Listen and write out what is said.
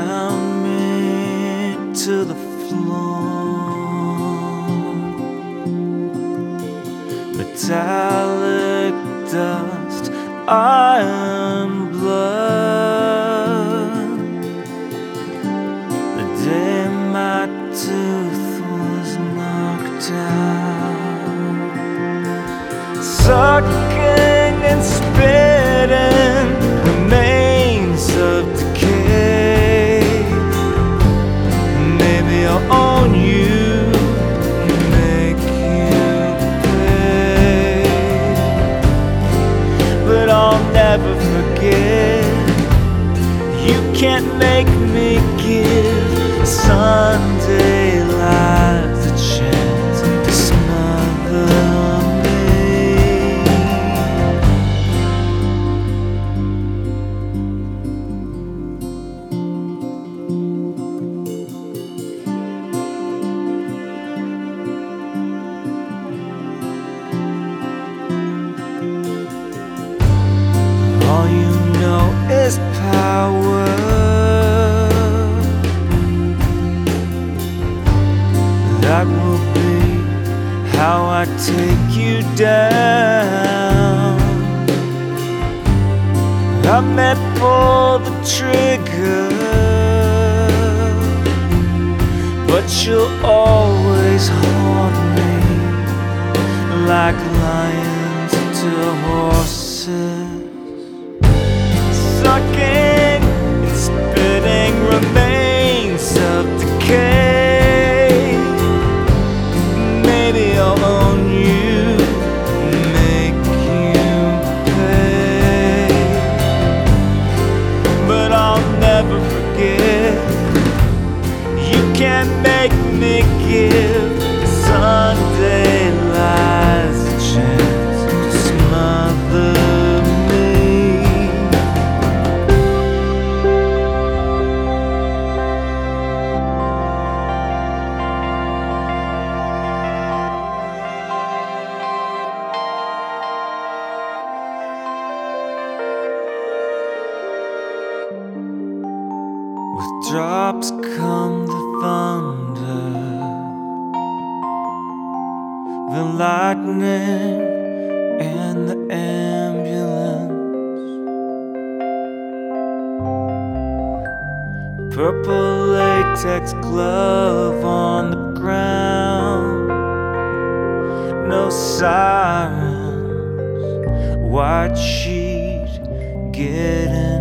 ground me to the floor. Metallic dust, iron blood. The day my tooth was knocked out, sucking and spitting remains of decay. Maybe I'll own you, make you pay, but I'll never forget. You can't make me give Sunday lights a chance to smother me. All you know is power. That will be how I take you down. I may pull the trigger, but you'll always haunt me like lions to horses. Sucking and spitting remains of decay. Maybe I'll own you, make you pay, but I'll never forget. You can't make me give Sunday lies a chance to smother me. With drops come the thunder, the lightning and the ambulance. Purple latex glove on the ground, no sirens, white sheet getting